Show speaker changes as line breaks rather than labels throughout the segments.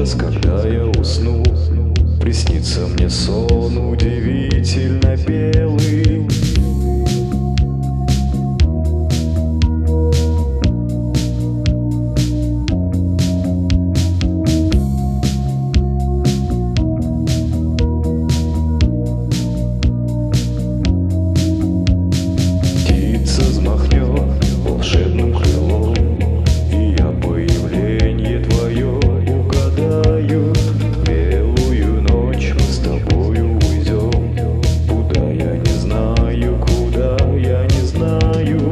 час, когда я усну, приснится мне сон удивительно белый. Птица взмахнет волшебным крылом, и я появление твое угадаю. Белую ночь мы с тобою уйдем, куда я не знаю, куда я не знаю.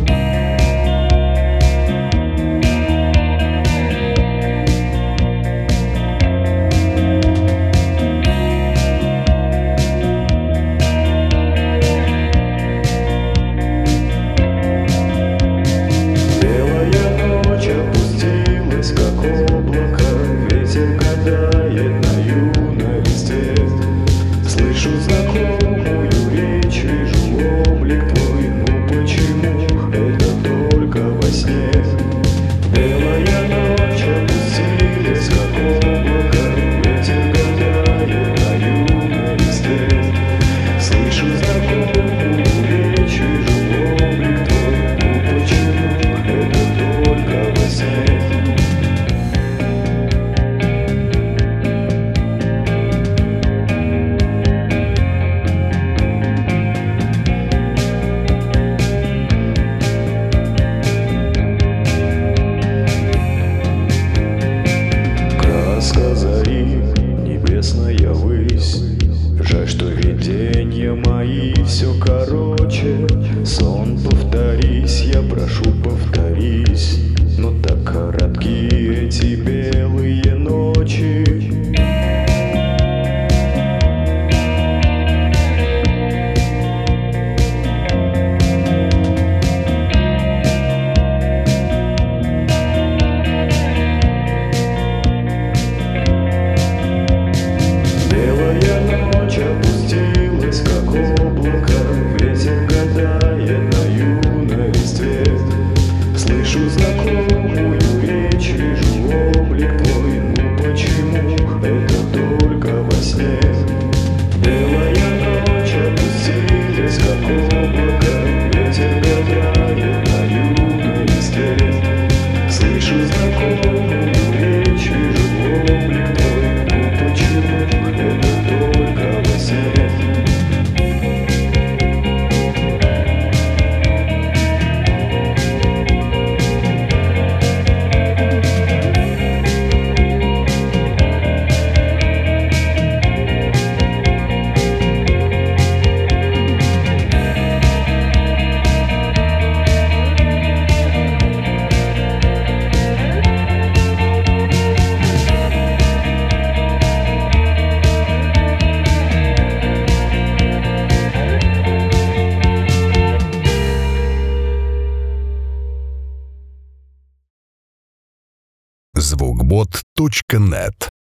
Слышу знакомую речь, вижу облик твой, ну почему это только во сне? Белая ночь опустилась, как облако, ветер гадает на юном листе. Слышу знакомую речь, вижу облик твой, ну почему это только во сне? Зари, небесная высь, жаль, что видения мои все короче. Сон, повторись, я прошу, повторись, но так коротки эти белые ночи. Слышу знакомую речь, вижу облик твой, ну почему это только во сне? Белая ночь опустилась, как облако, ветер гадает на юном листе. Слышу знакомую речь, вижу облик твой, ну почему это только во сне?
Звукбот.нет